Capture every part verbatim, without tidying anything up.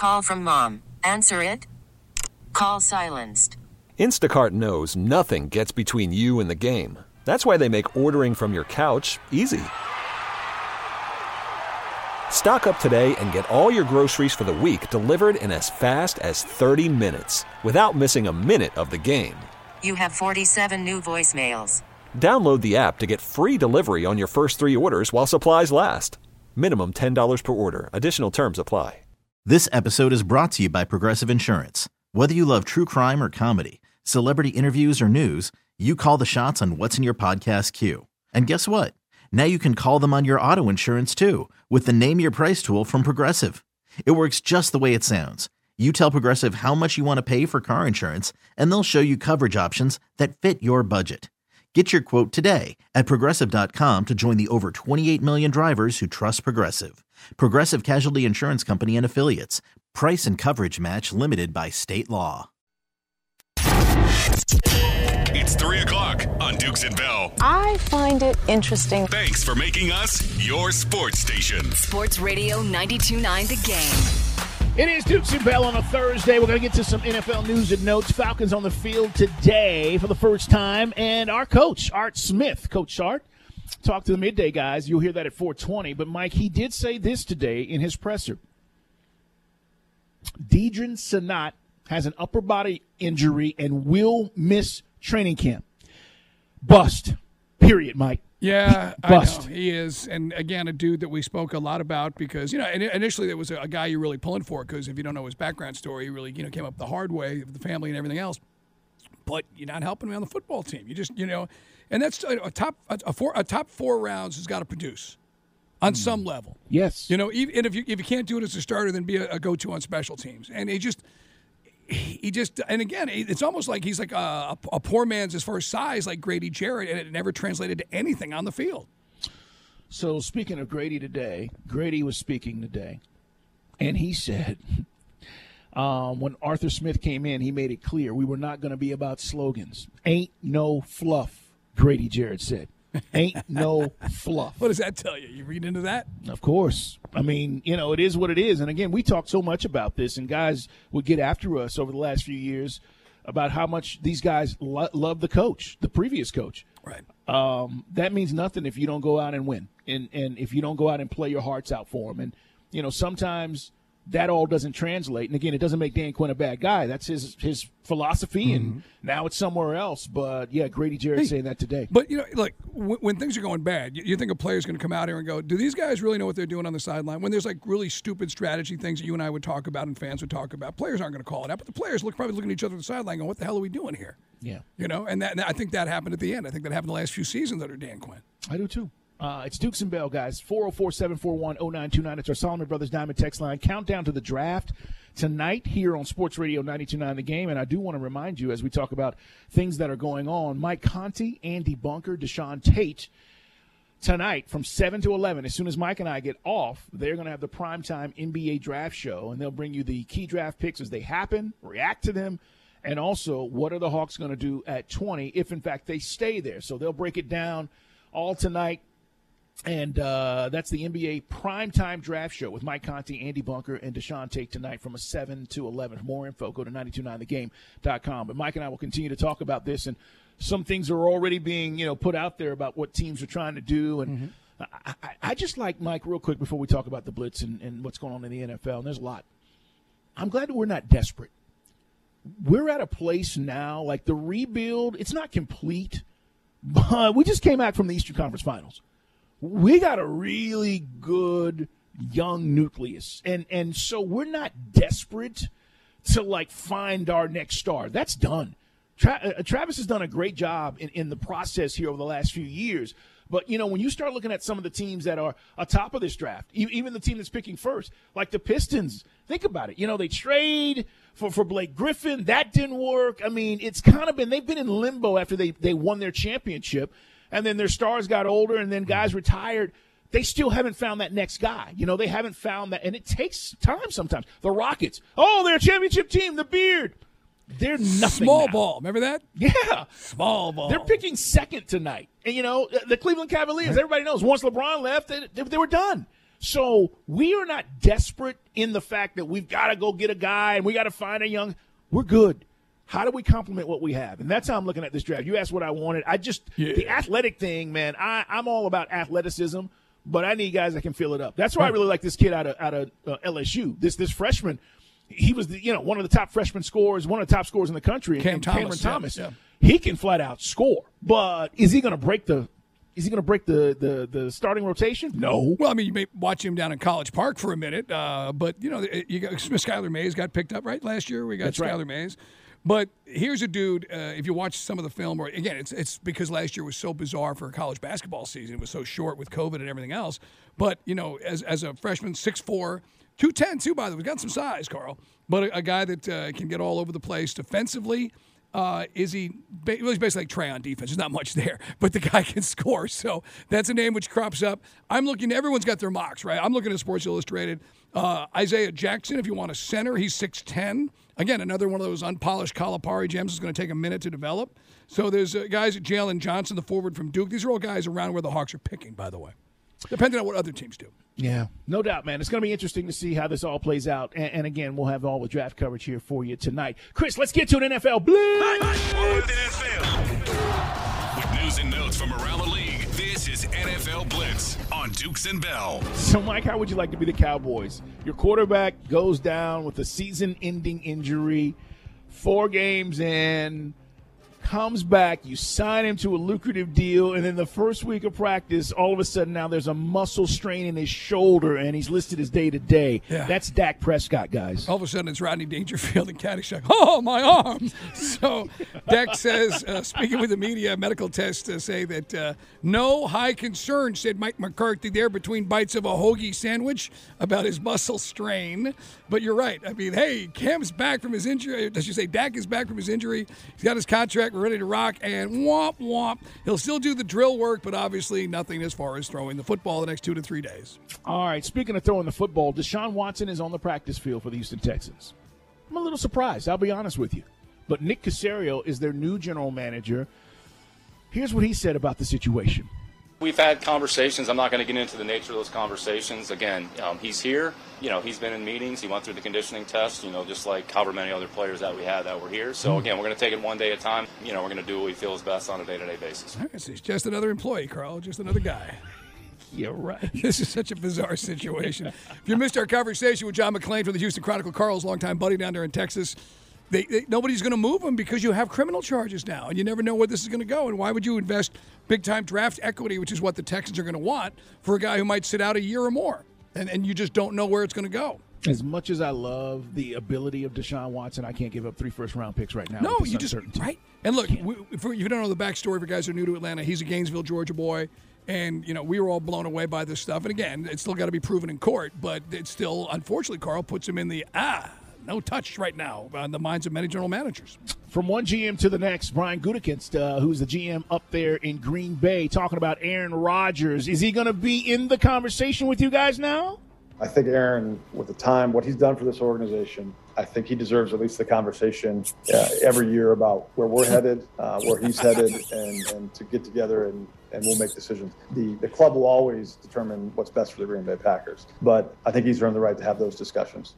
Call from mom. Answer it. Call silenced. Instacart knows nothing gets between you and the game. That's why they make ordering from your couch easy. Stock up today and get all your groceries for the week delivered in as fast as thirty minutes without missing a minute of the game. You have forty-seven new voicemails. Download the app to get free delivery on your first three orders while supplies last. Minimum ten dollars per order. Additional terms apply. This episode is brought to you by Progressive Insurance. Whether you love true crime or comedy, celebrity interviews or news, you call the shots on what's in your podcast queue. And guess what? Now you can call them on your auto insurance too with the Name Your Price tool from Progressive. It works just the way it sounds. You tell Progressive how much you want to pay for car insurance, and they'll show you coverage options that fit your budget. Get your quote today at Progressive dot com to join the over twenty-eight million drivers who trust Progressive. Progressive Casualty Insurance Company and Affiliates. Price and coverage match limited by state law. It's three o'clock on Dukes and Bell. I find it interesting. Thanks for making us your sports station. Sports Radio ninety-two point nine The Game. It is Dukes and Bell on a Thursday. We're going to get to some N F L news and notes. Falcons on the field today for the first time. And our coach, Art Smith, Coach Art, talked to the midday guys. You'll hear that at four twenty. But, Mike, he did say this today in his presser. Deidrin Senat has an upper body injury and will miss training camp. Bust. Period, Mike. Yeah, Bust. I know. He is. And, again, a dude that we spoke a lot about because, you know, initially there was a guy you're really pulling for because if you don't know his background story, he really, you know, came up the hard way with the family and everything else. But you're not helping me on the football team. You just, you know, and that's a, a top a, four, a top four rounds has got to produce on mm. some level. Yes. You know, even, and if you if you can't do it as a starter, then be a, a go-to on special teams. And he just – He just, and again, it's almost like he's like a, a poor man's as far as size, like Grady Jarrett, and it never translated to anything on the field. So speaking of Grady today, Grady was speaking today, and he said um, when Arthur Smith came in, he made it clear we were not going to be about slogans. Ain't no fluff, Grady Jarrett said. Ain't no fluff. What does that tell you? You read into that? Of course. I mean, you know, it is what it is. And, again, we talk so much about this, and guys would get after us over the last few years about how much these guys lo- love the coach, the previous coach. Right. Um, that means nothing if you don't go out and win and, and if you don't go out and play your hearts out for them. And, you know, sometimes that all doesn't translate. And, again, it doesn't make Dan Quinn a bad guy. That's his his philosophy, mm-hmm. and now it's somewhere else. But, yeah, Grady Jarrett hey, saying that today. But, you know, like, w- when things are going bad, you, you think a player's going to come out here and go, do these guys really know what they're doing on the sideline? When there's, like, really stupid strategy things that you and I would talk about and fans would talk about, players aren't going to call it out. But the players look probably looking at each other on the sideline going, what the hell are we doing here? Yeah. You know, and, that, and I think that happened at the end. I think that happened the last few seasons under Dan Quinn. I do, too. Uh, it's Dukes and Bell, guys. four oh four, seven four one, oh nine two nine. It's our Solomon Brothers Diamond text line. Countdown to the draft tonight here on Sports Radio ninety-two point nine The Game. And I do want to remind you, as we talk about things that are going on, Mike Conti, Andy Bunker, Deshaun Tate, tonight from seven to eleven. As soon as Mike and I get off, they're going to have the primetime N B A draft show, and they'll bring you the key draft picks as they happen, react to them, and also what are the Hawks going to do at twenty if, in fact, they stay there. So they'll break it down all tonight. And uh, that's the N B A primetime draft show with Mike Conti, Andy Bunker, and Deshaun Tate tonight from a seven to eleven. For more info, go to nine two nine the game dot com. But Mike and I will continue to talk about this, and some things are already being, you know, put out there about what teams are trying to do. And mm-hmm. I, I, I just like, Mike, real quick before we talk about the blitz and, and what's going on in the N F L, and there's a lot. I'm glad that we're not desperate. We're at a place now, like the rebuild, it's not complete, but we just came out from the Eastern Conference Finals. We got a really good young nucleus, and and so we're not desperate to, like, find our next star. That's done. Tra- uh, Travis has done a great job in, in the process here over the last few years. But, you know, when you start looking at some of the teams that are atop of this draft, e- even the team that's picking first, like the Pistons, think about it. You know, they trade for, for Blake Griffin. That didn't work. I mean, it's kind of been – they've been in limbo after they, they won their championship. And then their stars got older, and then guys retired. They still haven't found that next guy. You know, they haven't found that. And it takes time sometimes. The Rockets, oh, they're a championship team, the Beard. They're nothing Small now. ball. Remember that? Yeah. Small ball. They're picking second tonight. And, you know, the Cleveland Cavaliers, everybody knows, once LeBron left, they, they were done. So we are not desperate in the fact that we've got to go get a guy and we got to find a young. We're good. How do we complement what we have? And that's how I'm looking at this draft. You asked what I wanted. I just yeah. the athletic thing, man. I, I'm all about athleticism, but I need guys that can fill it up. That's why I really like this kid out of out of uh, L S U. This this freshman, he was the, you know one of the top freshman scorers, one of the top scorers in the country. Cam and Thomas, Cameron Thomas. Yeah, yeah. He can flat out score, but is he going to break the? Is he going to break the, the, the starting rotation? No. Well, I mean, you may watch him down in College Park for a minute, uh, but you know, you got Skylar Mays got picked up right last year. We got That's Skylar right. Mays. But here's a dude, uh, if you watch some of the film, or again, it's it's because last year was so bizarre for a college basketball season. It was so short with COVID and everything else. But, you know, as as a freshman, six four, two ten too, by the way. We've got some size, Carl. But a, a guy that uh, can get all over the place defensively. Uh, is he well, he's basically like Trey on defense. There's not much there, but the guy can score. So that's a name which crops up. I'm looking, everyone's got their mocks, right? I'm looking at Sports Illustrated. Uh, Isaiah Jackson, if you want a center, he's six ten. Again, another one of those unpolished Calipari gems is going to take a minute to develop. So there's uh, guys at Jalen Johnson, the forward from Duke. These are all guys around where the Hawks are picking, by the way, depending on what other teams do. Yeah, no doubt, man. It's going to be interesting to see how this all plays out. And, and again, we'll have all the draft coverage here for you tonight. Chris, let's get to an N F L Blitz. With N F L. With news and notes from around the league, this is N F L Blitz on Dukes and Bell. So, Mike, how would you like to be the Cowboys? Your quarterback goes down with a season-ending injury, four games in, comes back, you sign him to a lucrative deal, and then the first week of practice, all of a sudden now there's a muscle strain in his shoulder, and he's listed as day-to-day. Yeah. That's Dak Prescott, guys. All of a sudden it's Rodney Dangerfield and Caddyshack. Oh, my arm! So Dak says, uh, speaking with the media, medical tests uh, say that uh, no high concern, said Mike McCarthy there between bites of a hoagie sandwich about his muscle strain. But you're right. I mean, hey, Cam's back from his injury. Does you say Dak is back from his injury? He's got his contract. We're ready to rock, and womp, womp. He'll still do the drill work, but obviously nothing as far as throwing the football the next two to three days. All right, speaking of throwing the football, Deshaun Watson is on the practice field for the Houston Texans. I'm a little surprised, I'll be honest with you. But Nick Caserio is their new general manager. Here's what he said about the situation. We've had conversations. I'm not going to get into the nature of those conversations. Again, um, he's here. You know, he's been in meetings. He went through the conditioning test, you know, just like however many other players that we had that were here. So, again, we're going to take it one day at a time. You know, we're going to do what we feel is best on a day-to-day basis. All right, so he's just another employee, Carl, just another guy. You're right. This is such a bizarre situation. If you missed our conversation with John McClain from the Houston Chronicle, Carl's longtime buddy down there in Texas, They, they, nobody's going to move him because you have criminal charges now, and you never know where this is going to go. And why would you invest big-time draft equity, which is what the Texans are going to want, for a guy who might sit out a year or more, and, and you just don't know where it's going to go? As much as I love the ability of Deshaun Watson, I can't give up three first-round picks right now. No, you just right. And look, we, if you don't know the backstory for guys who are new to Atlanta, he's a Gainesville, Georgia boy. And, you know, we were all blown away by this stuff. And, again, it's still got to be proven in court. But it's still, unfortunately, Carl puts him in the, ah, no touch right now on the minds of many general managers. From one G M to the next, Brian Gutekunst, uh, who's the G M up there in Green Bay, talking about Aaron Rodgers. Is he going to be in the conversation with you guys now? I think Aaron, with the time, what he's done for this organization, I think he deserves at least the conversation uh, every year about where we're headed, uh, where he's headed, and, and to get together and, and we'll make decisions. The the club will always determine what's best for the Green Bay Packers, but I think he's earned the right to have those discussions.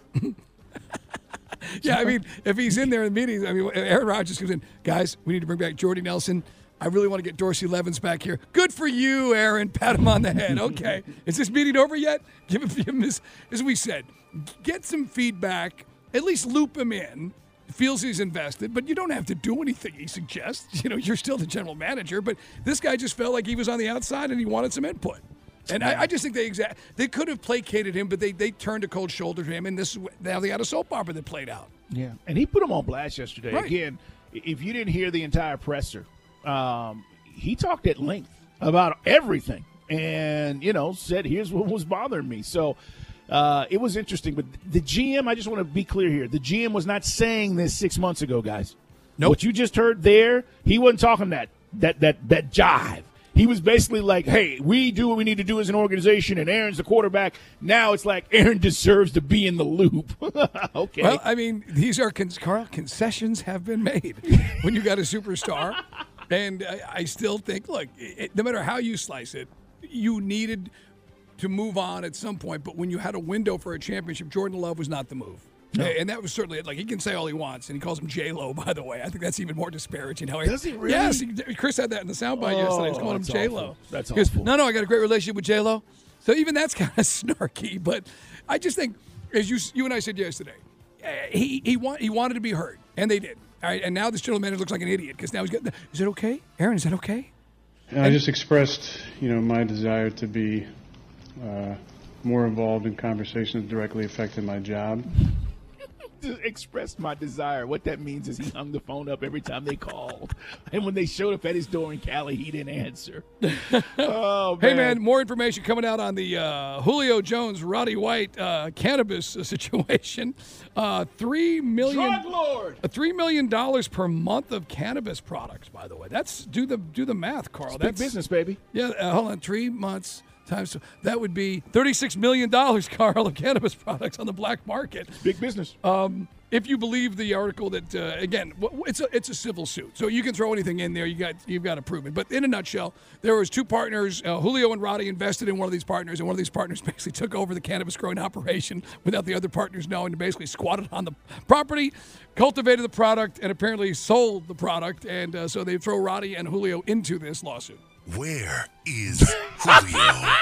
Yeah, I mean, if he's in there in meetings, I mean, Aaron Rodgers comes in, guys, we need to bring back Jordy Nelson. I really want to get Dorsey Levens back here. Good for you, Aaron. Pat him on the head. Okay. Is this meeting over yet? Give him his, as we said, get some feedback, at least loop him in. Feels he's invested, but you don't have to do anything he suggests. You know, you're still the general manager, but this guy just felt like he was on the outside and he wanted some input. And I, I just think they exact they could have placated him, but they, they turned a cold shoulder to him, and this now they got a soap opera that played out. Yeah, and he put him on blast yesterday. Right. Again, if you didn't hear the entire presser, um, he talked at length about everything, and you know said, "Here's what was bothering me." So uh, it was interesting. But the G M, I just want to be clear here: the G M was not saying this six months ago, guys. Nope. What you just heard there, he wasn't talking that that that that jive. He was basically like, hey, we do what we need to do as an organization, and Aaron's the quarterback. Now it's like Aaron deserves to be in the loop. Okay. Well, I mean, these are, con- Carl, concessions have been made when you got a superstar. And I, I still think, look, it, no matter how you slice it, you needed to move on at some point, but when you had a window for a championship, Jordan Love was not the move. No. And that was certainly, like, he can say all he wants, and he calls him J-Lo, by the way. I think that's even more disparaging. How he, Does he really? Yes, he, Chris had that in the soundbite oh, yesterday. He's calling him that's J-Lo. Awful. That's he goes, awful. No, no, I got a great relationship with J-Lo. So even that's kind of snarky, but I just think, as you you and I said yesterday, he he, want, he wanted to be heard, and they did. All right, and now this general manager looks like an idiot because now he's got. Is it okay, Aaron? Is that okay? I and, just expressed, you know, my desire to be uh, more involved in conversations directly affecting my job. Expressed my desire. What that means is he hung the phone up every time they called, and when they showed up at his door in Cali, he didn't answer. Oh, man. Hey, man, more information coming out on the uh, Julio Jones, Roddy White uh, cannabis situation. Uh, three million, Drug lord. Uh, three million dollars per month of cannabis products. By the way, that's do the do the math, Carl. It's that's big business, baby. Yeah, uh, hold on, three months. Times, that would be thirty-six million dollars, Carl, of cannabis products on the black market. Big business. Um, if you believe the article that, uh, again, it's a it's a civil suit, so you can throw anything in there. You got you've got to prove it. But in a nutshell, there was two partners. Uh, Julio and Roddy invested in one of these partners, and one of these partners basically took over the cannabis growing operation without the other partners knowing, and basically squatted on the property, cultivated the product, and apparently sold the product. And uh, so they throw Roddy and Julio into this lawsuit. Where is Julio?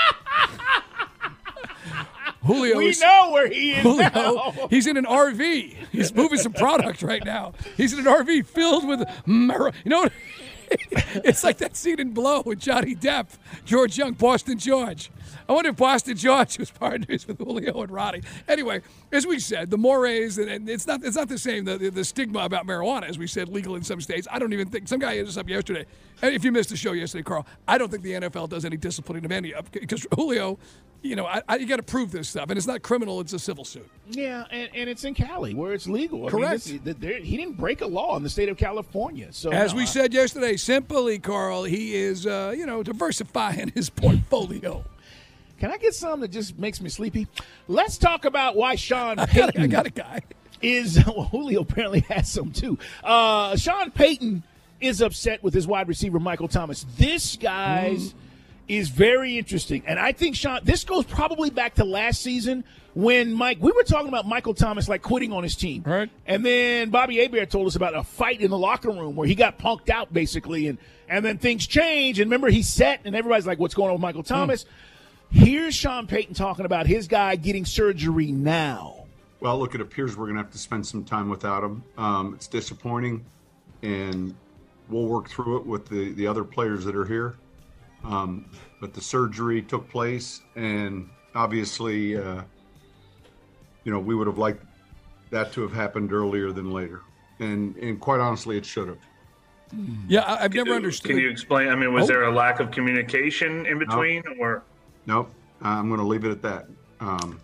Julio we is, know where he is Julio, now. He's in an R V. He's moving some product right now. He's in an R V filled with mar- you know what? It's like that scene in Blow with Johnny Depp, George Young, Boston George. I wonder if Boston George was partners with Julio and Roddy. Anyway, as we said, the mores, and it's not it's not the same, the, the, the stigma about marijuana, as we said, legal in some states. I don't even think, some guy hit us up yesterday. And if you missed the show yesterday, Carl, I don't think the N F L does any disciplining of any, because Julio, you know, I, I, you got to prove this stuff. And it's not criminal, it's a civil suit. Yeah, and, and it's in Cali, where it's legal. I Correct. Mean, this, there, he didn't break a law in the state of California. So As no, we I, said yesterday, simply, Carl, he is, uh, you know, diversifying his portfolio. Can I get some that just makes me sleepy? Let's talk about why Sean I Payton got, a, I got a guy. is well, Julio apparently has some too. Uh, Sean Payton is upset with his wide receiver Michael Thomas. This guys mm. is very interesting, and I think Sean. This goes probably back to last season when Mike. We were talking about Michael Thomas like quitting on his team, right? And then Bobby Hebert told us about a fight in the locker room where he got punked out basically, and and then things change. And remember, he's set, and everybody's like, "What's going on with Michael Thomas?" Mm. Here's Sean Payton talking about his guy getting surgery now. Well, look, it appears we're going to have to spend some time without him. Um, it's disappointing, and we'll work through it with the, the other players that are here. Um, but the surgery took place, and obviously, uh, you know, we would have liked that to have happened earlier than later. And, and quite honestly, it should have. Yeah, I, I've never understood. Can you explain? I mean, was oh. there a lack of communication in between, no. or? Nope. I'm going to leave it at that. Um,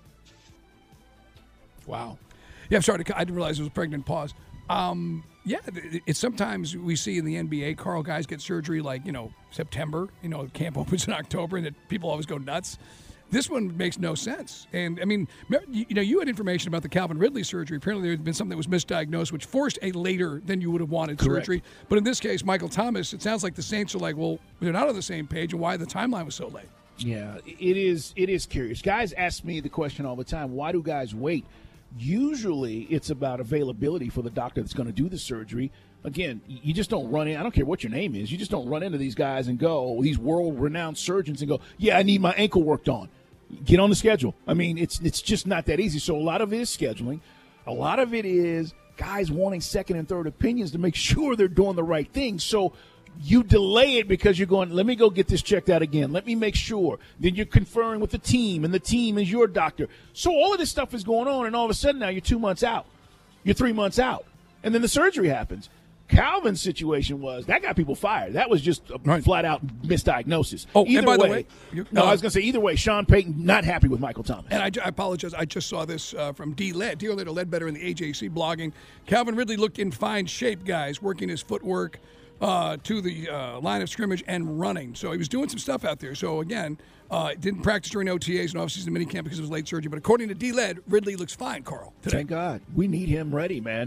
wow. Yeah, I'm sorry. To, I didn't realize it was a pregnant pause. Um, yeah, it's sometimes we see in the N B A, Carl, guys get surgery like, you know, September. You know, camp opens in October, and that people always go nuts. This one makes no sense. And, I mean, you know, you had information about the Calvin Ridley surgery. Apparently there had been something that was misdiagnosed, which forced a later than you would have wanted Correct. surgery. But in this case, Michael Thomas, it sounds like the Saints are like, well, they're not on the same page, and why the timeline was so late. Yeah, it is It is curious. Guys ask me the question all the time, why do guys wait? Usually it's about availability for the doctor that's going to do the surgery. Again, you just don't run in. I don't care what your name is. You just don't run into these guys and go, these world-renowned surgeons, and go, yeah, I need my ankle worked on. Get on the schedule. I mean, it's it's just not that easy. So a lot of it is scheduling. A lot of it is guys wanting second and third opinions to make sure they're doing the right thing. So you delay it because you're going, let me go get this checked out again. Let me make sure. Then you're conferring with the team, and the team is your doctor. So all of this stuff is going on, and all of a sudden now you're two months out. You're three months out. And then the surgery happens. Calvin's situation was, that got people fired. That was just a right. flat-out misdiagnosis. Oh, either and by way, the way, you, no, uh, I was going to say either way, Sean Payton not happy with Michael Thomas. And I, I apologize. I just saw this uh, from D. Led, Dear Leader Ledbetter in the A J C blogging. Calvin Ridley looked in fine shape, guys, working his footwork uh, to the uh, line of scrimmage and running. So he was doing some stuff out there. So, again, uh, didn't practice during O T As and off-season minicamp because of his late surgery. But according to D. Led, Ridley looks fine, Carl, today. Thank God. We need him ready, man.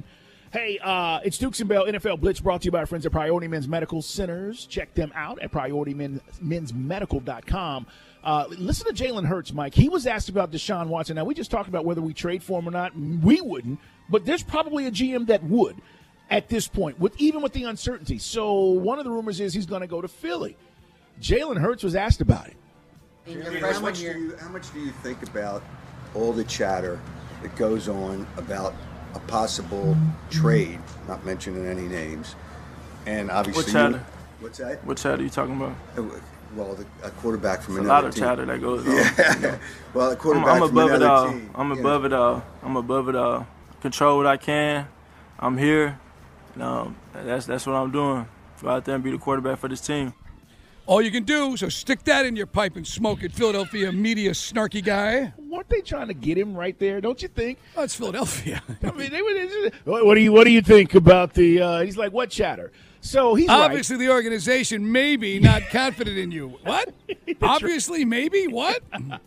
Hey, uh, it's Dukes and Bell N F L Blitz brought to you by our friends at Priority Men's Medical Centers. Check them out at priority men's medical dot com. Uh, listen to Jalen Hurts, Mike. He was asked about Deshaun Watson. Now, we just talked about whether we trade for him or not. We wouldn't, but there's probably a G M that would at this point, with even with the uncertainty. So one of the rumors is he's going to go to Philly. Jalen Hurts was asked about it. Jeremy, how much do you how much do you think about all the chatter that goes on about a possible trade, not mentioning any names, and obviously what chatter? You, what's that? What chatter are you talking about? Well, the, a quarterback from It's another a lot of team. chatter that goes on. Yeah. Well, a quarterback I'm, I'm from above it another all. team. I'm Yeah. above it all. I'm above it all. Control what I can. I'm here. No, that's that's what I'm doing. Go out there and be the quarterback for this team. All you can do, so stick that in your pipe and smoke it, Philadelphia media snarky guy. Weren't they trying to get him right there? Don't you think? Oh, it's Philadelphia. I mean, they were. They just, what, what do you What do you think about the? Uh, he's like, what chatter? So he's Obviously, right. the organization maybe not confident in you. What? Obviously, maybe what?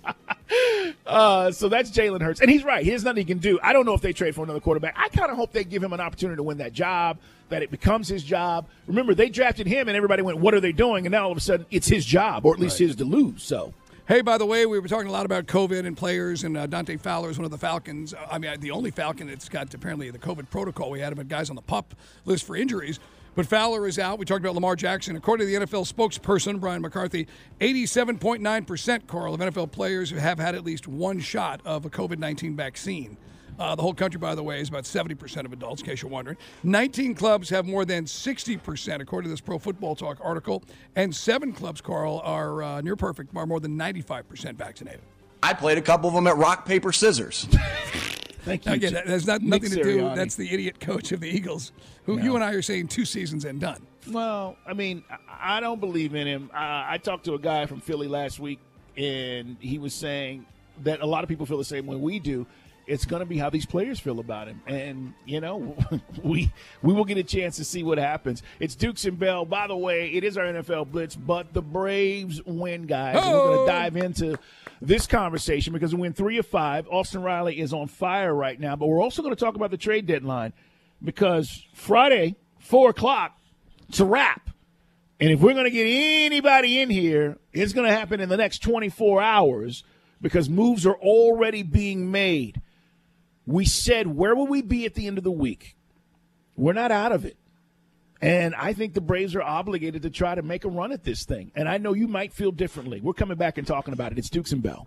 Uh, so that's Jalen Hurts, and he's right. There's nothing he can do. I don't know if they trade for another quarterback. I kind of hope they give him an opportunity to win that job, that it becomes his job. Remember, they drafted him, and everybody went, "What are they doing?" And now all of a sudden, it's his job, or at least Right. his to lose. So. Hey, by the way, we were talking a lot about COVID and players, and uh, Dante Fowler is one of the Falcons. I mean, the only Falcon that's got apparently the COVID protocol. We had him at guys on the PUP list for injuries. But Fowler is out. We talked about Lamar Jackson. According to the N F L spokesperson, Brian McCarthy, eighty-seven point nine percent, Carl, of N F L players have had at least one shot of a COVID nineteen vaccine. Uh, the whole country, by the way, is about seventy percent of adults, in case you're wondering. nineteen clubs have more than sixty percent, according to this Pro Football Talk article. And seven clubs, Carl, are uh, near perfect, are more than ninety-five percent vaccinated. I played a couple of them at rock, paper, scissors. Thank you. Again, that has not, Nick nothing to do. Sirianni. That's the idiot coach of the Eagles, who No. you and I are saying two seasons and done. Well, I mean, I I don't believe in him. Uh, I talked to a guy from Philly last week, and he was saying that a lot of people feel the same way we do. It's going to be how these players feel about him. And, you know, we we will get a chance to see what happens. It's Dukes and Bell. By the way, it is our N F L Blitz, but the Braves win, guys. And we're going to dive into this conversation because we win three of five. Austin Riley is on fire right now. But we're also going to talk about the trade deadline because Friday, four o'clock, it's a wrap. And if we're going to get anybody in here, it's going to happen in the next twenty-four hours because moves are already being made. We said, where will we be at the end of the week? We're not out of it. And I think the Braves are obligated to try to make a run at this thing. And I know you might feel differently. We're coming back and talking about it. It's Dukes and Bell.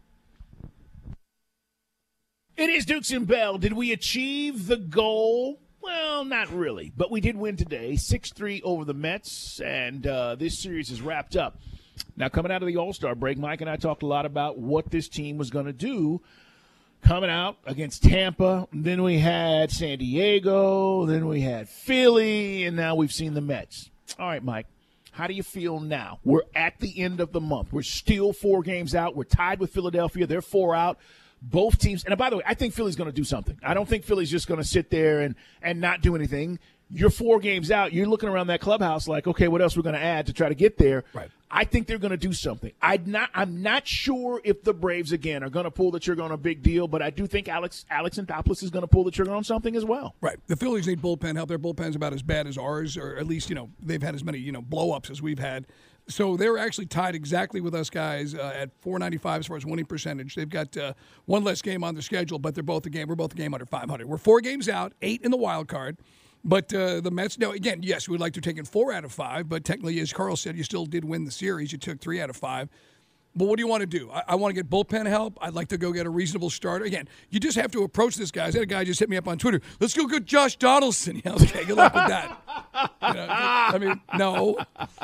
It is Dukes and Bell. Did we achieve the goal? Well, not really. But we did win today, six three over the Mets. And uh, this series is wrapped up. Now, coming out of the All-Star break, Mike and I talked a lot about what this team was going to do. Coming out against Tampa, then we had San Diego, then we had Philly, and now we've seen the Mets. All right, Mike, how do you feel now? We're at the end of the month. We're still four games out. We're tied with Philadelphia. They're four out. Both teams, and by the way, I think Philly's going to do something. I don't think Philly's just going to sit there and, and not do anything. You're four games out. You're looking around that clubhouse like, okay, what else we're going to add to try to get there? Right. I think they're going to do something. I'd not, I'm not sure if the Braves, again, are going to pull the trigger on a big deal, but I do think Alex Alex Anthopoulos is going to pull the trigger on something as well. Right. The Phillies need bullpen help. Their bullpen's about as bad as ours, or at least, you know, they've had as many, you know, blow-ups as we've had. So they're actually tied exactly with us guys uh, at four ninety-five as far as winning percentage. They've got uh, one less game on their schedule, but they're both a game. We're both a game under five hundred. We're four games out, eight in the wild card. But uh, the Mets, no, again, yes, we would like to take in four out of five, but technically, as Carl said, you still did win the series. You took three out of five. But what do you want to do? I, I want to get bullpen help. I'd like to go get a reasonable starter. Again, you just have to approach this guy. I had a guy just hit me up on Twitter. Let's go get Josh Donaldson. Yeah, okay, good luck with that. You know, I mean, no.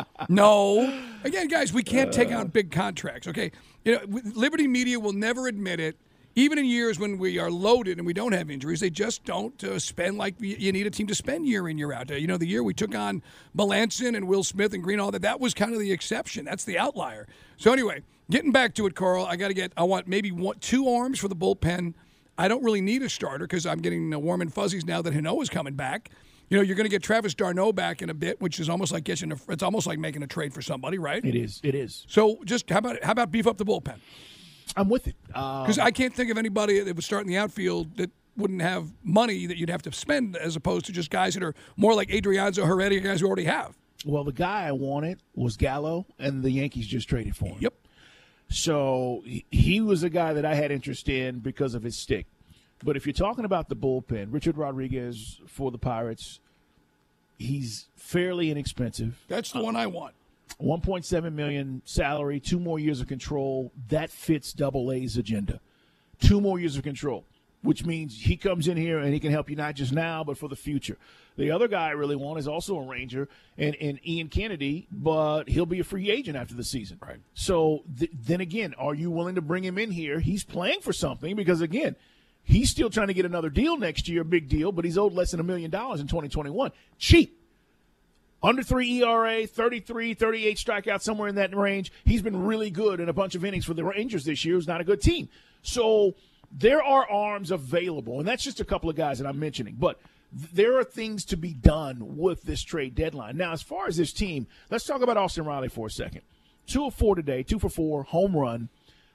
No. Again, guys, we can't take on big contracts, okay? You know, Liberty Media will never admit it. Even in years when we are loaded and we don't have injuries, they just don't uh, spend like you need a team to spend year in, year out. Uh, you know, the year we took on Melanson and Will Smith and Green, all that, that was kind of the exception. That's the outlier. So anyway, getting back to it, Carl, I got to get, I want maybe one, two arms for the bullpen. I don't really need a starter because I'm getting uh, warm and fuzzies now that Hano is coming back. You know, you're going to get Travis d'Arnaud back in a bit, which is almost like getting a, it's almost like making a trade for somebody, right? It is. It is. So just how about how about beef up the bullpen? I'm with it. Because um, I can't think of anybody that would start in the outfield that wouldn't have money that you'd have to spend as opposed to just guys that are more like Adrianza, Heredia, guys who already have. Well, the guy I wanted was Gallo, and the Yankees just traded for him. Yep. So he was a guy that I had interest in because of his stick. But if you're talking about the bullpen, Richard Rodriguez for the Pirates, he's fairly inexpensive. That's the one I want. one point seven million dollars salary, two more years of control. That fits Double A's agenda. Two more years of control, which means he comes in here and he can help you not just now but for the future. The other guy I really want is also a Ranger, and, and Ian Kennedy, but he'll be a free agent after the season. Right. So th- then again, are you willing to bring him in here? He's playing for something because, again, he's still trying to get another deal next year, big deal, but he's owed less than a million dollars in twenty twenty-one. Cheap. Under three E R A, thirty-three, thirty-eight strikeouts, somewhere in that range. He's been really good in a bunch of innings for the Rangers this year. It's not a good team. So there are arms available, and that's just a couple of guys that I'm mentioning. But there are things to be done with this trade deadline. Now, as far as this team, let's talk about Austin Riley for a second. Two of four today, two for four, home run.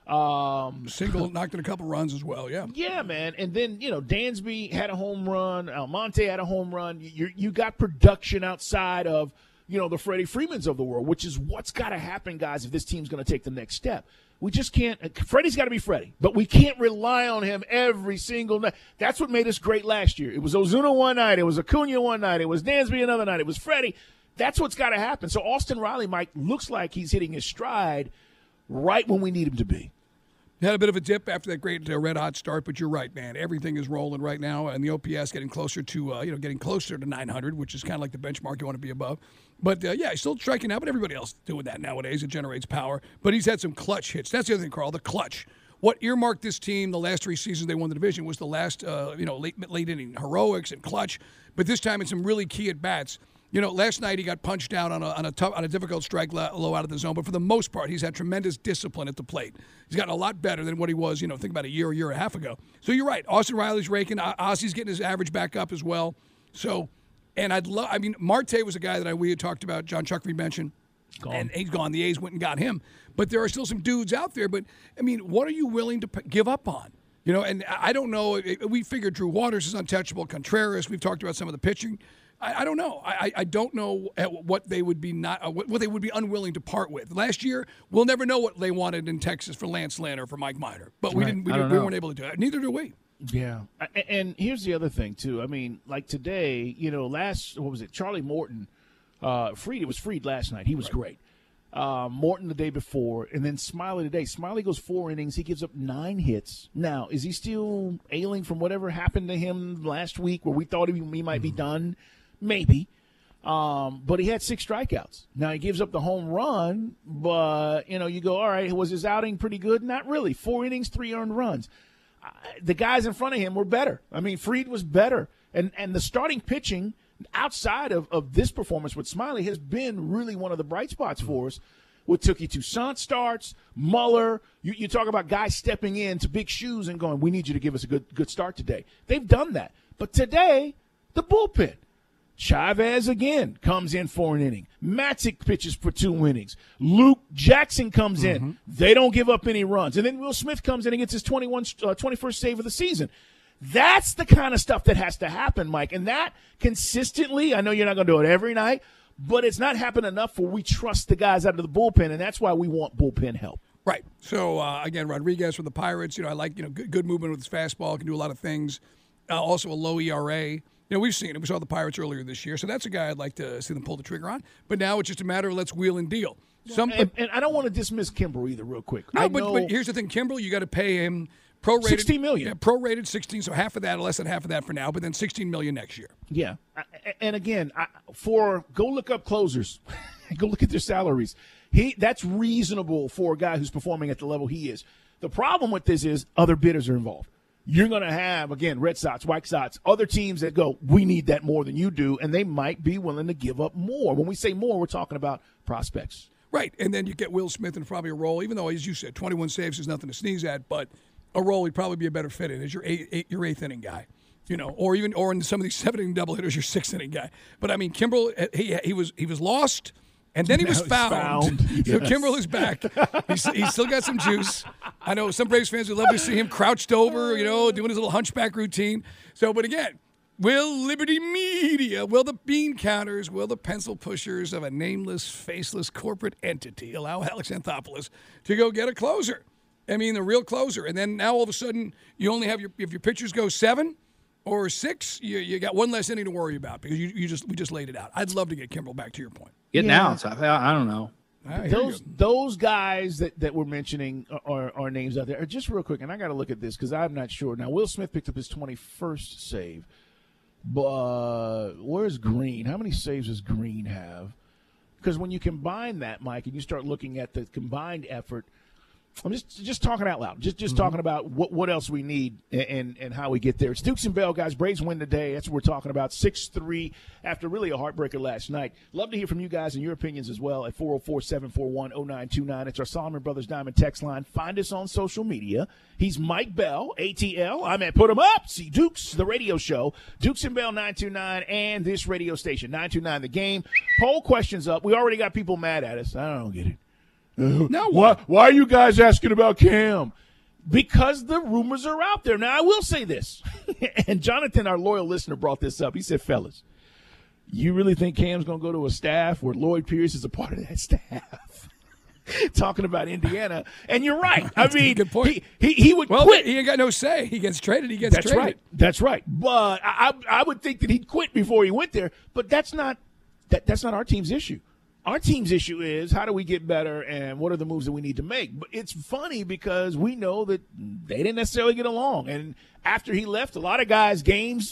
Um, Single, knocked in a couple runs as well, yeah. Yeah, man. And then, you know, Dansby had a home run. Almonte had a home run. You you got production outside of, you know, the Freddie Freemans of the world, which is what's got to happen, guys, if this team's going to take the next step. We just can't – Freddie's got to be Freddie, but we can't rely on him every single night. That's what made us great last year. It was Ozuna one night. It was Acuna one night. It was Dansby another night. It was Freddie. That's what's got to happen. So Austin Riley, Mike, looks like he's hitting his stride right when we need him to be. Had a bit of a dip after that great uh, red-hot start, but you're right, man. Everything is rolling right now, and the O P S getting closer to, uh, you know, getting closer to nine hundred, which is kind of like the benchmark you want to be above. But, uh, yeah, he's still striking out, but everybody else is doing that nowadays. It generates power. But he's had some clutch hits. That's the other thing, Carl, the clutch. What earmarked this team the last three seasons they won the division was the last, uh, you know, late, late inning heroics and clutch. But this time it's some really key at-bats. You know, last night he got punched out on a on a, tough, on a difficult strike low out of the zone, but for the most part, he's had tremendous discipline at the plate. He's gotten a lot better than what he was, you know, think about a year, a year and a half ago. So you're right. Austin Riley's raking. Ozzy's getting his average back up as well. So, and I'd love, I mean, Marte was a guy that I, we had talked about, John Chuckery mentioned, gone. And he's gone. The A's went and got him. But there are still some dudes out there. But, I mean, what are you willing to p- give up on? You know, and I don't know. We figured Drew Waters is untouchable. Contreras, we've talked about some of the pitching. I, I don't know. I, I don't know what they would be not uh, what they would be unwilling to part with. Last year, we'll never know what they wanted in Texas for Lance Lynn or for Mike Minor, but we right. didn't. We, didn't, we weren't able to do it. Neither do we. Yeah, and here's the other thing too. I mean, like today, you know, last what was it? Charlie Morton, uh, Fried. It was Fried last night. He was right. great. Uh, Morton the day before, and then Smiley today. Smiley goes four innings. He gives up nine hits. Now, is he still ailing from whatever happened to him last week, where we thought he, he might be done? Maybe. Um, but he had six strikeouts. Now he gives up the home run, but, you know, you go, all right, was his outing pretty good? Not really. Four innings, three earned runs. Uh, the guys in front of him were better. I mean, Fried was better. And and the starting pitching outside of, of this performance with Smiley has been really one of the bright spots for us. With Touki Toussaint starts, Muller, you, you talk about guys stepping into big shoes and going, we need you to give us a good good start today. They've done that. But today, the bullpen. Chavez again comes in for an inning. Matzek pitches for two innings. Luke Jackson comes in. Mm-hmm. They don't give up any runs. And then Will Smith comes in and gets his twenty-one, uh, twenty-first save of the season. That's the kind of stuff that has to happen, Mike. And that consistently, I know you're not going to do it every night, but it's not happened enough where we trust the guys out of the bullpen, and that's why we want bullpen help. Right. So, uh, again, Rodriguez for the Pirates, you know, I like, you know, good, good movement with his fastball, can do a lot of things. Uh, also a low E R A. You know, we've seen it. We saw the Pirates earlier this year, so that's a guy I'd like to see them pull the trigger on. But now it's just a matter of let's wheel and deal. Some, and, and I don't want to dismiss Kimbrel either, real quick. No, I but, know, but here's the thing. Kimbrel, you got to pay him prorated. sixteen million dollars. Yeah, prorated sixteen, so half of that, less than half of that for now, but then sixteen million dollars next year. Yeah. And again, I, for go look up closers. Go look at their salaries. He That's reasonable for a guy who's performing at the level he is. The problem with this is other bidders are involved. You're going to have, again, Red Sox, White Sox, other teams that go, we need that more than you do, and they might be willing to give up more. When we say more, we're talking about prospects. Right, and then you get Will Smith in probably a role, even though, as you said, twenty-one saves is nothing to sneeze at, but a role he'd probably be a better fit in as your eight, eight, your eighth inning guy. You know, or even or in some of these seven inning double hitters, your sixth inning guy. But I mean, Kimbrel, he he was he was lost, And then he Now was he's found. found. So Yes. Kimbrel is back. He's, he's still got some juice. I know some Braves fans would love to see him crouched over, you know, doing his little hunchback routine. So, but again, will Liberty Media, will the bean counters, will the pencil pushers of a nameless, faceless corporate entity allow Alex Anthopoulos to go get a closer? I mean, the real closer. And then now all of a sudden, you only have your, if your pitchers go seven or six, you, you got one less inning to worry about because you, you just we just laid it out. I'd love to get Kimbrel back to your point. Getting Yeah. out. So I, I don't know. Those those guys that, that we're mentioning are, are names out there. Just real quick, and I got to look at this because I'm not sure. Now, Will Smith picked up his twenty-first save. But uh, where's Green? How many saves does Green have? Because when you combine that, Mike, and you start looking at the combined effort, I'm just just talking out loud, just just mm-hmm. talking about what, what else we need and, and and how we get there. It's Dukes and Bell, guys. Braves win today. That's what we're talking about. six three after really a heartbreaker last night. Love to hear from you guys and your opinions as well at four oh four, seven four one, oh nine two nine. It's our Solomon Brothers Diamond text line. Find us on social media. He's Mike Bell, A T L. I'm at Put 'em Up. See Dukes, the radio show. Dukes and Bell nine two nine and this radio station, nine two nine The Game. Poll questions up. We already got people mad at us. I don't get it. No, why, why are you guys asking about Cam? Because the rumors are out there. Now, I will say this, and Jonathan, our loyal listener, brought this up. He said, fellas, you really think Cam's going to go to a staff where Lloyd Pierce is a part of that staff? Talking about Indiana. And you're right. I mean, good point. He, he, he would well, quit. He ain't got no say. He gets traded. He gets That's traded. right. That's right. But I, I, I would think that he'd quit before he went there. But that's not that, that's not our team's issue. Our team's issue is how do we get better and what are the moves that we need to make? But it's funny because we know that they didn't necessarily get along. And after he left, a lot of guys' games,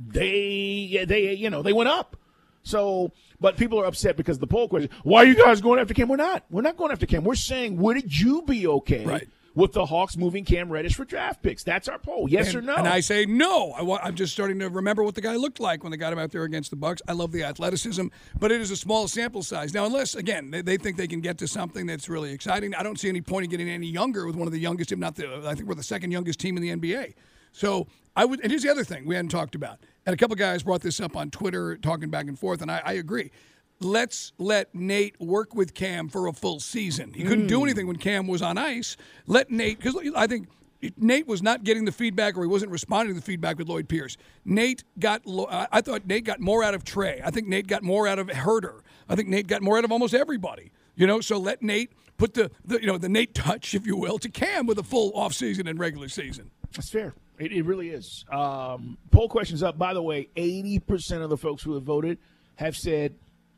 they, they you know, they went up. So, but people are upset because of the poll question. Why are you guys going after Cam? We're not. We're not going after Cam. We're saying, would you be okay right. with the Hawks moving Cam Reddish for draft picks? That's our poll. Yes and, or no? And I say no. I wa- I'm just starting to remember what the guy looked like when they got him out there against the Bucks. I love the athleticism, but it is a small sample size. Now, unless, again, they, they think they can get to something that's really exciting, I don't see any point in getting any younger with one of the youngest, if not the, I think we're the second youngest team in the N B A. So I would, and here's the other thing we hadn't talked about. And a couple guys brought this up on Twitter, talking back and forth, and I, I agree. Let's let Nate work with Cam for a full season. He couldn't mm. do anything when Cam was on ice. Let Nate, because I think Nate was not getting the feedback or he wasn't responding to the feedback with Lloyd Pierce. Nate got, I thought Nate got more out of Trey. I think Nate got more out of Herter. I think Nate got more out of almost everybody. You know, so let Nate put the, the you know, the Nate touch, if you will, to Cam with a full offseason and regular season. That's fair. It, it really is. Um, poll questions up. By the way, eighty percent of the folks who have voted have said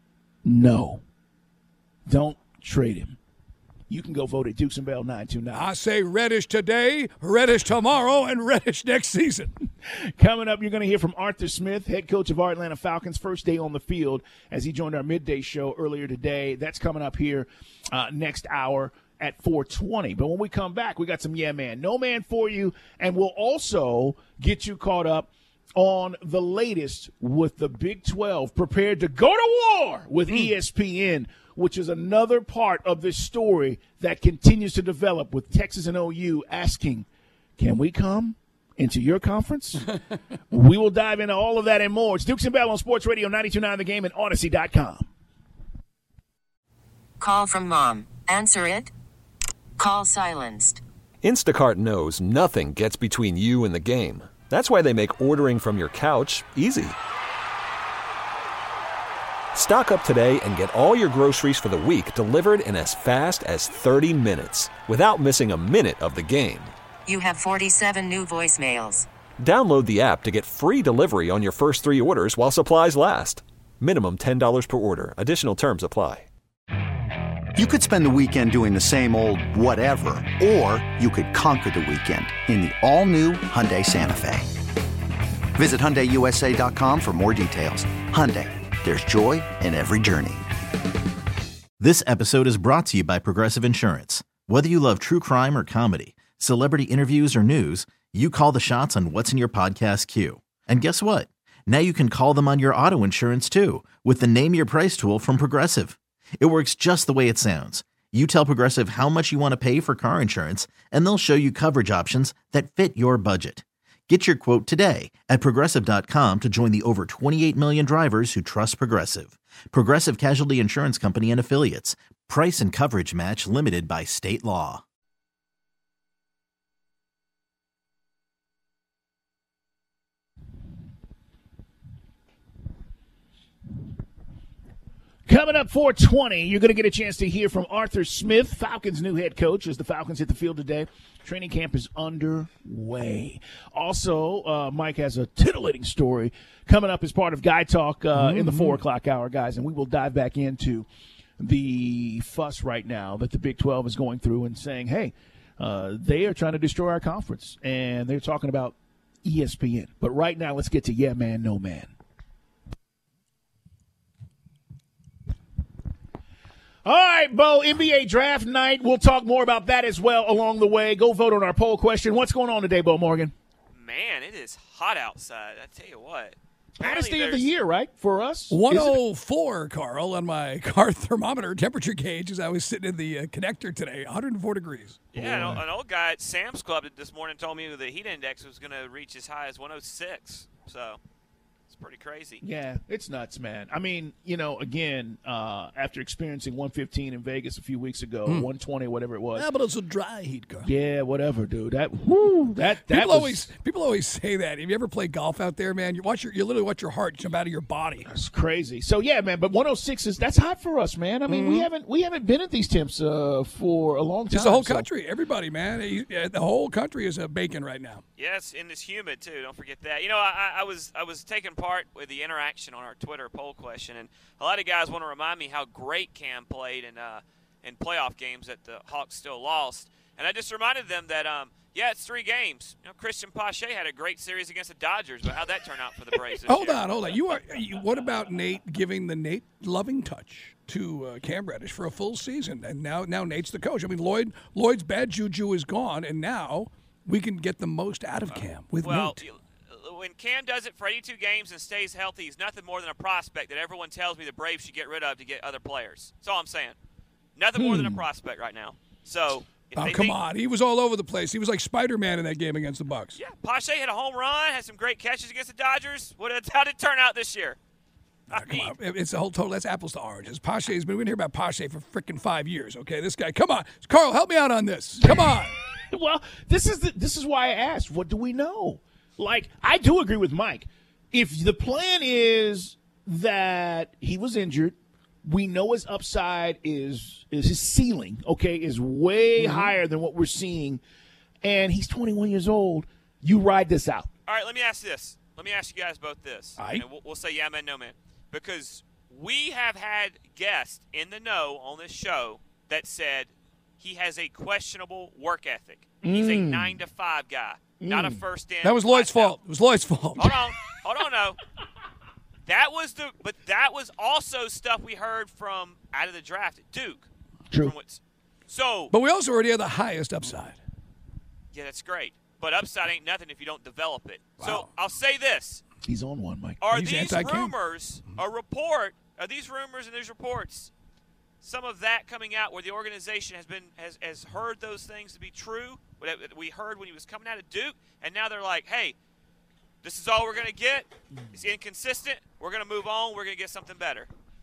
no. Don't trade him. You can go vote at Dukes and Bell nine two nine. I say Reddish today, Reddish tomorrow, and Reddish next season. Coming up, you're going to hear from Arthur Smith, head coach of our Atlanta Falcons, first day on the field as he joined our midday show earlier today. That's coming up here uh, next hour at four twenty. But when we come back, we got some Yeah Man, No Man for you, and we'll also get you caught up on the latest with the Big twelve, prepared to go to war with mm. E S P N, which is another part of this story that continues to develop with Texas and O U asking, can we come into your conference? We will dive into all of that and more. It's Dukes and Bell on Sports Radio ninety-two point nine The Game and Odyssey dot com. Call from mom. Answer it. Call silenced. Instacart knows nothing gets between you and the game. That's why they make ordering from your couch easy. Stock up today and get all your groceries for the week delivered in as fast as thirty minutes without missing a minute of the game. You have forty-seven new voicemails. Download the app to get free delivery on your first three orders while supplies last. Minimum ten dollars per order. Additional terms apply. You could spend the weekend doing the same old whatever, or you could conquer the weekend in the all-new Hyundai Santa Fe. Visit Hyundai U S A dot com for more details. Hyundai, there's joy in every journey. This episode is brought to you by Progressive Insurance. Whether you love true crime or comedy, celebrity interviews or news, you call the shots on what's in your podcast queue. And guess what? Now you can call them on your auto insurance too with the Name Your Price tool from Progressive. It works just the way it sounds. You tell Progressive how much you want to pay for car insurance, and they'll show you coverage options that fit your budget. Get your quote today at Progressive dot com to join the over twenty-eight million drivers who trust Progressive. Progressive Casualty Insurance Company and Affiliates. Price and coverage match limited by state law. Coming up four twenty, you're going to get a chance to hear from Arthur Smith, Falcons' new head coach, as the Falcons hit the field today. Training camp is underway. Also, uh, Mike has a titillating story coming up as part of Guy Talk uh, mm-hmm. in the four o'clock hour, guys, and we will dive back into the fuss right now that the Big twelve is going through and saying, hey, uh, they are trying to destroy our conference, and they're talking about E S P N. But right now, let's get to Yeah Man, No Man. All right, Bo, N B A draft night. We'll talk more about that as well along the way. Go vote on our poll question. What's going on today, Bo Morgan? Man, it is hot outside. I tell you what. Hottest day of the year, right, for us? one oh four, Carl, on my car thermometer temperature gauge as I was sitting in the uh, connector today. one hundred four degrees. Yeah, an, an old guy at Sam's Club this morning told me the heat index was going to reach as high as one oh six. So it's pretty crazy. Yeah, it's nuts, man. I mean, you know, again, uh, after experiencing one fifteen in Vegas a few weeks ago, mm. one twenty, whatever it was. Yeah, but it's a dry heat, Carl. Yeah, whatever, dude. That, whoo, that, that people was, always people always say that. Have you ever played golf out there, man? You watch your, you literally watch your heart jump out of your body. That's crazy. So yeah, man. But one oh six is that's hot for us, man. I mean, mm-hmm. we haven't we haven't been at these temps uh, for a long time. Just the whole so. country, everybody, man. The whole country is uh, baking right now. Yes, and it's humid too. Don't forget that. You know, I, I was I was taking part with the interaction on our Twitter poll question, and a lot of guys want to remind me how great Cam played in uh, in playoff games that the Hawks still lost. And I just reminded them that, um, yeah, it's three games. You know, Christian Pache had a great series against the Dodgers, but how'd that turn out for the Braves this hold year? on, hold on. You are. You, what about Nate giving the Nate loving touch to uh, Cam Reddish for a full season? And now, now Nate's the coach. I mean, Lloyd Lloyd's bad juju is gone, and now we can get the most out of Cam with well, Nate. When Cam does it for eighty-two games and stays healthy, he's nothing more than a prospect that everyone tells me the Braves should get rid of to get other players. That's all I'm saying. Nothing more hmm. than a prospect right now. So, if oh, they come think, on. He was all over the place. He was like Spider-Man in that game against the Bucks. Yeah, Pache hit a home run, had some great catches against the Dodgers. What how did it turn out this year? Ah, come on. It's a whole total. That's apples to oranges. Pache's been, we've been hearing about Pache for freaking five years, okay? This guy, come on. Carl, help me out on this. Come on. Well, this is the, this is why I asked, what do we know? Like, I do agree with Mike. If the plan is that he was injured, we know his upside is is his ceiling, okay, is way mm-hmm. higher than what we're seeing, and he's twenty-one years old, you ride this out. All right, let me ask this. Let me ask you guys both this. All right. And we'll, we'll say yeah man, no man. Because we have had guests in the know on this show that said he has a questionable work ethic. Mm. He's a nine to five guy. Not a first in. That was Lloyd's fault. It was Lloyd's fault. Hold on. Hold on, no. That was the but that was also stuff we heard from out of the draft at Duke. True. So But we also already have the highest upside. Yeah, that's great. But upside ain't nothing if you don't develop it. Wow. So I'll say this. He's on one, Mike. Are He's these anti-Cam. rumors a report? Are these rumors and these reports some of that coming out where the organization has been has, has heard those things to be true? What we heard when he was coming out of Duke, and now they're like, hey, this is all we're going to get. It's inconsistent. We're going to move on. We're going to get something better.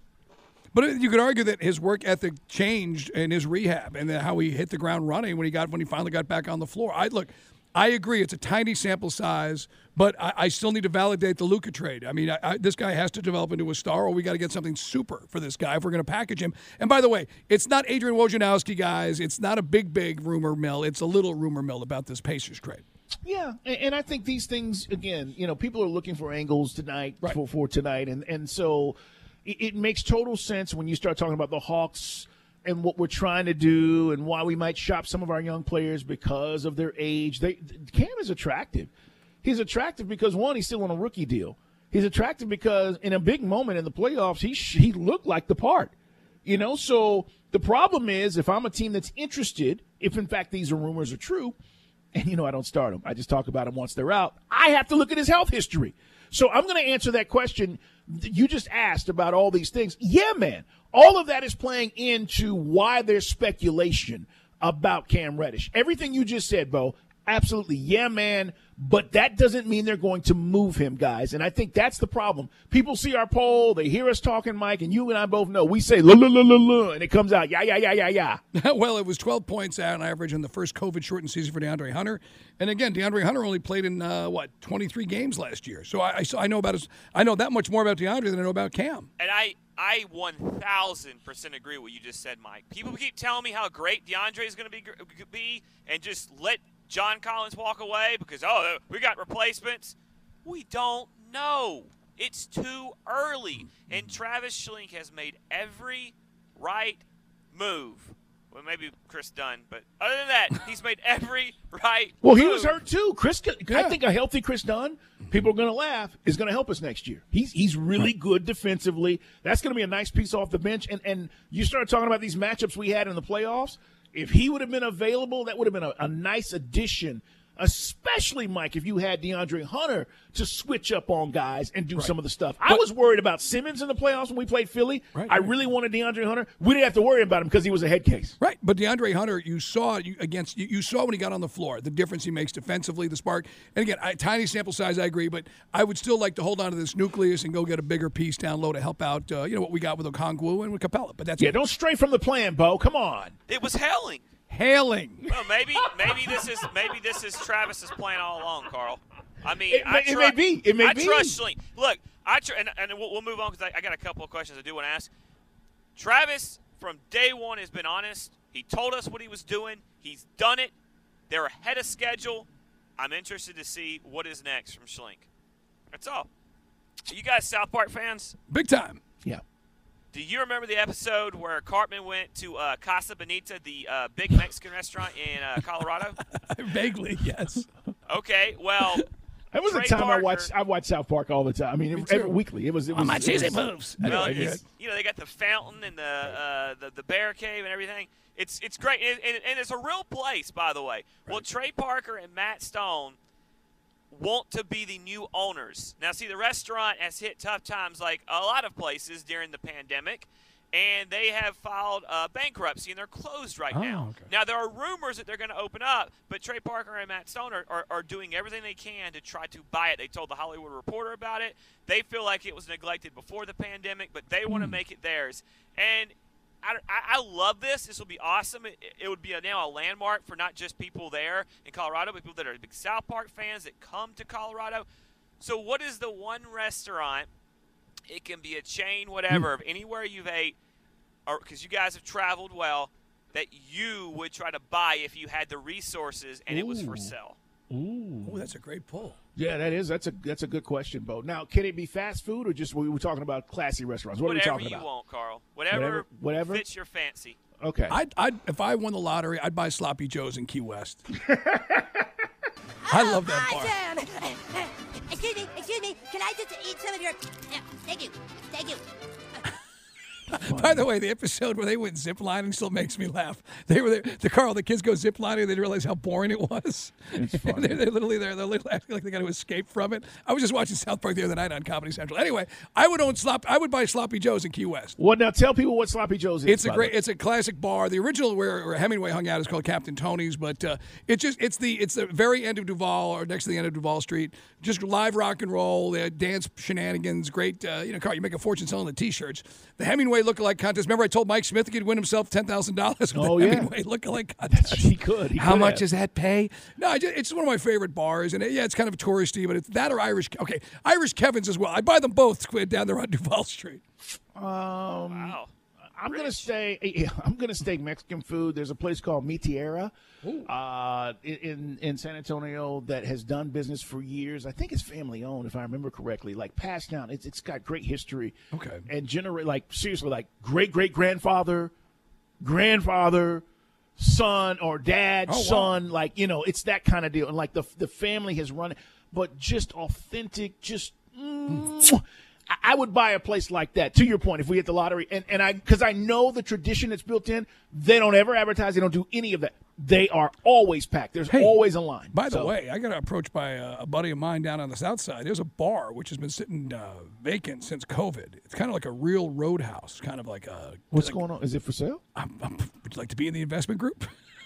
But you could argue that his work ethic changed in his rehab and then how he hit the ground running when he got when he finally got back on the floor. I look, I agree. It's a tiny sample size, but I, I still need to validate the Luka trade. I mean, I, I, this guy has to develop into a star, or we got to get something super for this guy if we're going to package him. And by the way, it's not Adrian Wojnarowski, guys. It's not a big, big rumor mill. It's a little rumor mill about this Pacers trade. Yeah, and, and I think these things, again, you know, people are looking for angles tonight right. for, for tonight, and, and so it, it makes total sense when you start talking about the Hawks and what we're trying to do and why we might shop some of our young players because of their age. They, Cam is attractive. He's attractive because, one, he's still on a rookie deal. He's attractive because in a big moment in the playoffs, he he looked like the part. You know, so the problem is if I'm a team that's interested, if in fact these are rumors are true, and, you know, I don't start them. I just talk about them once they're out. I have to look at his health history. So I'm going to answer that question you just asked about all these things. Yeah, man. All of that is playing into why there's speculation about Cam Reddish. Everything you just said, Bo, Absolutely. Yeah, man. But that doesn't mean they're going to move him, guys. And I think that's the problem. People see our poll, they hear us talking, Mike, and you and I both know. We say, la, la, la, la, la, and it comes out, yeah, yeah, yeah, yeah, yeah. Well, it was twelve points out on average in the first COVID-shortened season for DeAndre Hunter. And again, DeAndre Hunter only played in, uh, what, twenty-three games last year. So I, I, so I know about his, I know that much more about DeAndre than I know about Cam. And I, I one thousand percent agree with what you just said, Mike. People keep telling me how great DeAndre is going to be, be, and just let John Collins walk away because, oh, we got replacements. We don't know. It's too early. And Travis Schlenk has made every right move. Well, maybe Chris Dunn, but other than that, he's made every right Well, move. he was hurt too. Chris, Yeah. I think a healthy Chris Dunn, people are going to laugh, is going to help us next year. He's he's really good defensively. That's going to be a nice piece off the bench. And and you start talking about these matchups we had in the playoffs. If he would have been available, that would have been a, a nice addition, especially, Mike, if you had DeAndre Hunter to switch up on guys and do Right. some of the stuff. I was worried about Simmons in the playoffs when we played Philly. Right, I right. really wanted DeAndre Hunter. We didn't have to worry about him because he was a head case. Right, but DeAndre Hunter, you saw you, against you, you saw when he got on the floor the difference he makes defensively, the spark. And again, I, tiny sample size, I agree, but I would still like to hold on to this nucleus and go get a bigger piece down low to help out. Uh, you know what we got with Okongwu and with Capella. But that's Yeah, don't stray from the plan, Bo. Come on. It was hailing. hailing. Well, maybe maybe this is maybe this is Travis's plan all along, Carl. I mean, It I may- it may be. It may I be. trust Schlenk. Look, I tr- and, and we'll, we'll move on because I, I got a couple of questions I do want to ask. Travis, from day one, has been honest. He told us what he was doing. He's done it. They're ahead of schedule. I'm interested to see what is next from Schlenk. That's all. Are you guys South Park fans? Big time. Yeah. Do you remember the episode where Cartman went to uh, Casa Bonita, the uh, big Mexican restaurant in uh, Colorado? Vaguely, yes. Okay, well, That was Trey a time I Parker- watched. I watched South Park all the time. I mean, Me every, too. weekly. It was. It was. On my it cheesy was- moves. Well, Anyway, it's- you know, they got the fountain and the uh, the, the bear cave and everything. It's it's great, and, and, and it's a real place, by the way. Well, Trey Parker and Matt Stone want to be the new owners. Now, see, the restaurant has hit tough times like a lot of places during the pandemic, and they have filed uh, bankruptcy, and they're closed right Oh, now. okay. Now, there are rumors that they're going to open up, but Trey Parker and Matt Stone are, are, are doing everything they can to try to buy it. They told the Hollywood Reporter about it. They feel like it was neglected before the pandemic, but they want to make it theirs. And I, I, I love this. This will be awesome. It, it would be a, now a landmark for not just people there in Colorado, but people that are big South Park fans that come to Colorado. So what is the one restaurant, it can be a chain, whatever, of anywhere you've ate, or because you guys have traveled well, that you would try to buy if you had the resources and it was for Ooh. sale? Ooh. Oh, that's a great pull. Yeah, that is. That's a that's a good question, Bo. Now, can it be fast food or just we were talking about classy restaurants? What Whatever are we talking you about? want, Carl. Whatever, Whatever- whatever? fits your fancy. Okay. I'd, I'd, if I won the lottery, I'd buy Sloppy Joe's in Key West. I love that bar. Awesome. Excuse me, excuse me. Can I just eat some of your? Yeah, thank you, thank you. By the way, the episode where they went ziplining still makes me laugh. They were there, the Carl, the kids go ziplining, and they realize how boring it was. It's funny. they're, they're literally there. They're literally acting like they got to escape from it. I was just watching South Park the other night on Comedy Central. Anyway, I would own slop. I would buy Sloppy Joe's in Key West. Well, now tell people what Sloppy Joe's is. It's a by great. the way. It's a classic bar. The original where, where Hemingway hung out is called Captain Tony's, but uh, it's just it's the it's the very end of Duval or next to the end of Duval Street. Just live rock and roll, uh, dance shenanigans. Great. Uh, you know, Carl, you make a fortune selling the T-shirts. The Hemingway lookalike contest. Remember, I told Mike Smith he could win himself ten thousand dollars with Oh, the yeah. Hemingway lookalike contest. He could. He How could much have. does that pay? No, I just, it's one of my favorite bars, and it, yeah, it's kind of touristy, but it's that or Irish. Okay, Irish Kevin's as well. I buy them both down there on Duval Street. Um, Wow. I'm gonna stay. yeah, I'm gonna stay Mexican food. There's a place called Mi Tierra, uh, in in San Antonio that has done business for years. I think it's family owned, if I remember correctly. Like passed down. It's it's got great history. Okay. And generate like seriously like great great grandfather, grandfather, son or dad, Oh, wow. son. Like you know, it's that kind of deal. And like the the family has run it, but just authentic, just. Mm, I- I would buy a place like that. To your point, if we hit the lottery, and, and I because I know the tradition that's built in, they don't ever advertise. They don't do any of that. They are always packed. There's Hey, always a line. By the So- way, I got approached by a, a buddy of mine down on the south side. There's a bar which has been sitting uh, vacant since COVID. It's kind of like a real roadhouse, kind of like a. what's like, going on? Is it for sale? I'm, I'm, would you like to be in the investment group?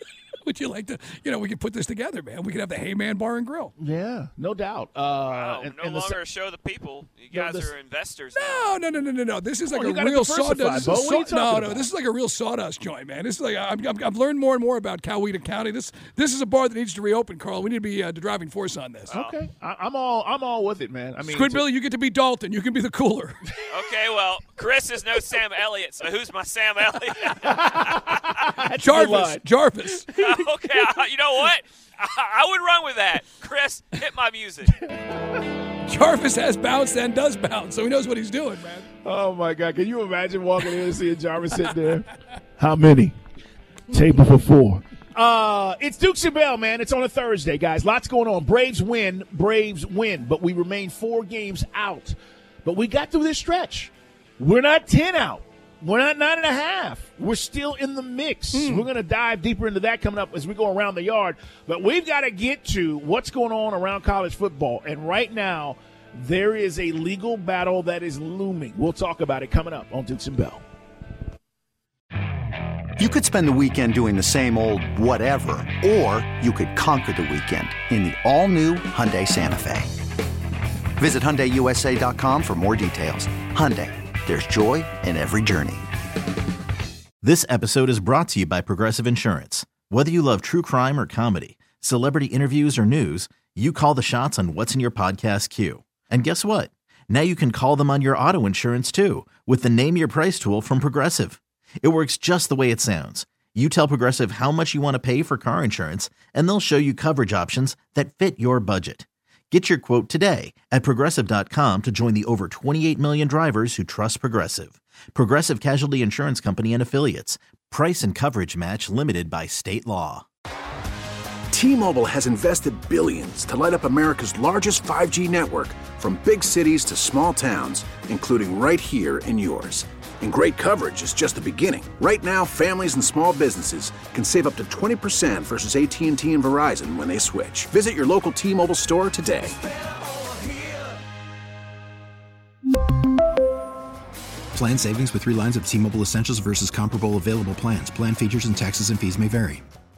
would you like to, you know, we could put this together, man. We could have the Heyman Bar and Grill. Yeah, no doubt. Uh, Wow, and- no and the longer se- a show of the people. You No, guys this- are investors. No, no, no, no, no, no. This is Come like on, you a gotta real diversify, sawdust. Bo. This is What are you saw- no, talking no, about? this is like a real sawdust joint, man. This is like I'm, I'm, I've learned more and more about Coweta County. This this is a bar that needs to reopen, Carl. We need to be uh, the driving force on this. Okay, I, I'm all I'm all with it, man. I mean, Squidbilly, you get to be Dalton. You can be the cooler. Okay, well, Chris is no Sam Elliott, so who's my Sam Elliott? Jarvis. Jarvis. okay, I- you know what? I, I would run with that. Chris, hit my music. Jarvis has bounced and does bounce, so he knows what he's doing, man. Oh my God! Can you imagine walking in and seeing Jarvis sitting there? How many? Table for four. Uh, it's Dukes and Bell, man. It's on a Thursday, guys. Lots going on. Braves win. Braves win. But we remain four games out. But we got through this stretch. We're not ten out. We're not nine and a half. We're still in the mix. Hmm. We're going to dive deeper into that coming up as we go around the yard. But we've got to get to what's going on around college football. And right now, there is a legal battle that is looming. We'll talk about it coming up on Dukes and Bell. You could spend the weekend doing the same old whatever, or you could conquer the weekend in the all-new Hyundai Santa Fe. Visit Hyundai U S A dot com for more details. Hyundai, there's joy in every journey. This episode is brought to you by Progressive Insurance. Whether you love true crime or comedy, celebrity interviews or news, you call the shots on what's in your podcast queue. And guess what? Now you can call them on your auto insurance too with the Name Your Price tool from Progressive. It works just the way it sounds. You tell Progressive how much you want to pay for car insurance, and they'll show you coverage options that fit your budget. Get your quote today at Progressive dot com to join the over twenty-eight million drivers who trust Progressive. Progressive Casualty Insurance Company and Affiliates. Price and coverage match limited by state law. T-Mobile has invested billions to light up America's largest five G network, from big cities to small towns, including right here in yours. And great coverage is just the beginning. Right now, families and small businesses can save up to twenty percent versus A T and T and Verizon when they switch. Visit your local T-Mobile store today. Plan savings with three lines of T-Mobile Essentials versus comparable available plans. Plan features and taxes and fees may vary.